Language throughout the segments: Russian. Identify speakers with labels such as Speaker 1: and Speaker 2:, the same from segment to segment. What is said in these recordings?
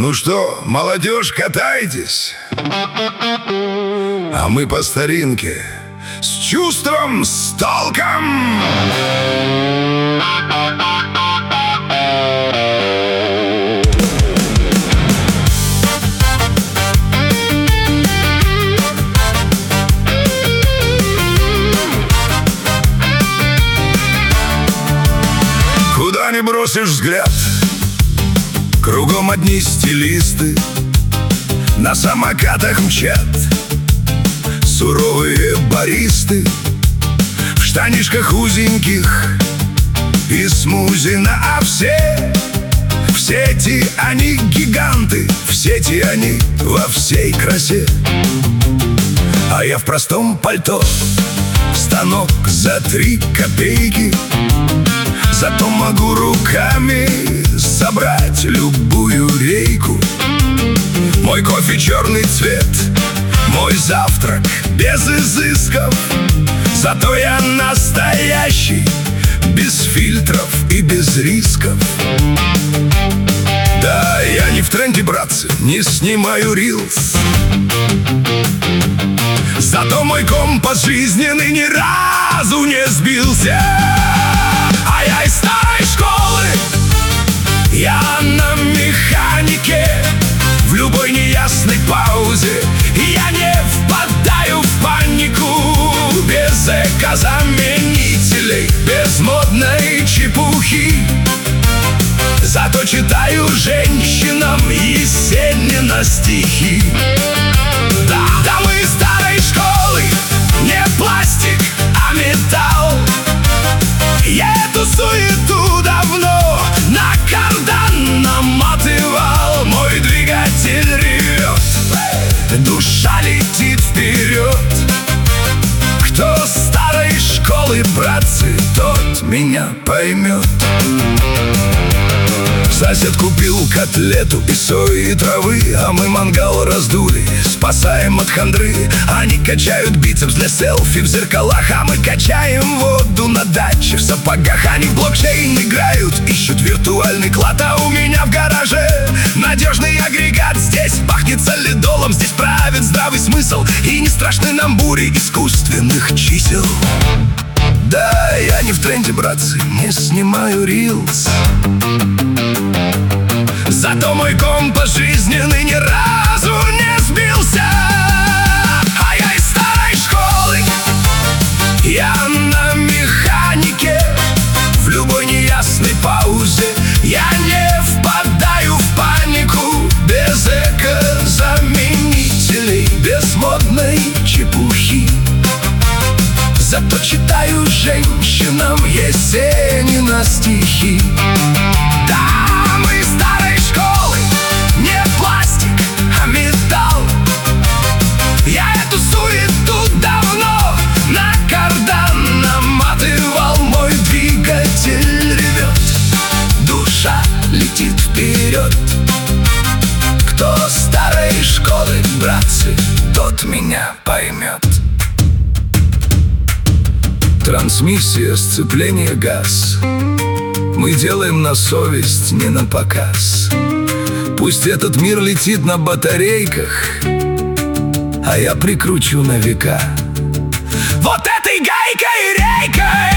Speaker 1: Ну что, молодежь, катайтесь, а мы по старинке, с чувством, с толком. Куда не бросишь взгляд, кругом одни стилисты, на самокатах мчат суровые баристы, в штанишках узеньких и смузи на овсе. В сети они гиганты, в сети они во всей красе. А я в простом пальто, в станок за 3 копейки. Зато могу руками собрать любую рейку. Мой кофе черный цвет, мой завтрак без изысков. Зато я настоящий, без фильтров и без рисков. Да, я не в тренде, братцы, не снимаю рилс. Зато мой компас жизненный ни разу не сбился. А я из старой школы, я на механике. В любой неясной паузе я не впадаю в панику. Без экозаменителей, без модной чепухи. Зато читаю женщинам Есенина стихи. Да, мы из старой школы, не пластик, а металл. Я эту суету давно на кардан наматывал. Мой двигатель ревет, душа летит вперед. Кто старой школы, братцы, тот меня поймет. Сосед купил котлету из сои и травы, а мы мангал раздули, спасаем от хандры. Они качают бицепс для селфи в зеркалах, а мы качаем воду на даче в сапогах. Они в блокчейн играют, ищут виртуальный клад, а у меня в гараже надежный агрегат. Здесь пахнет солидолом, здесь правит здравый смысл, и не страшны нам бури искусственных чисел. Да, я не в тренде, братцы, не снимаю рилс. Зато мой компас жизненный ни разу не сбился. А я из старой школы, я на механике. В любой неясной паузе я не впадаю в панику. Без экозаменителей, без модной чепухи. Зато читаю женщинам Есенина стихи. Да, мы из старой школы, не пластик, а металл. Я эту суету давно на кардан наматывал. Мой двигатель ревет, душа летит вперед. Кто старой школы, братцы, тот меня поймет. Трансмиссия, сцепление, газ. Мы делаем на совесть, не на показ. Пусть этот мир летит на батарейках, а я прикручу на века вот этой гайкой рейкой.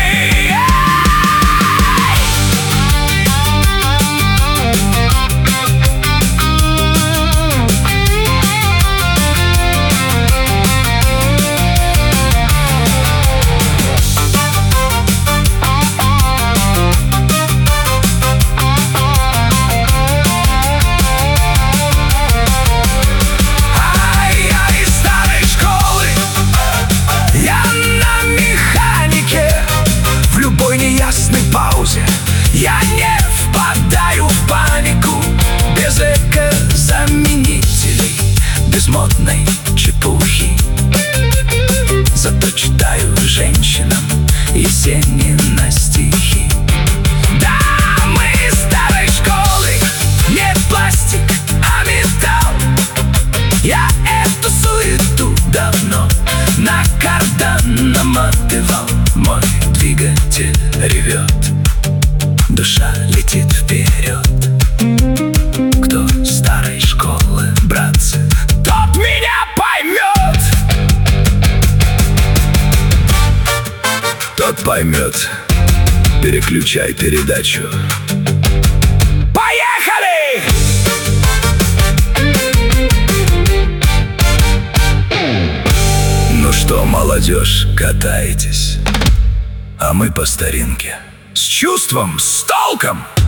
Speaker 1: Я не впадаю в панику. Без экозаменителей, без модной чепухи. Зато читаю женщинам Есенина стихи. Да, мы из старой школы, не пластик, а металл. Я эту суету давно на кардан наматывал. Мой двигатель ревет, душа летит вперед. Кто старой поймет. Переключай передачу. Поехали! Ну что, молодежь, катаетесь? А мы по старинке. С чувством, с толком.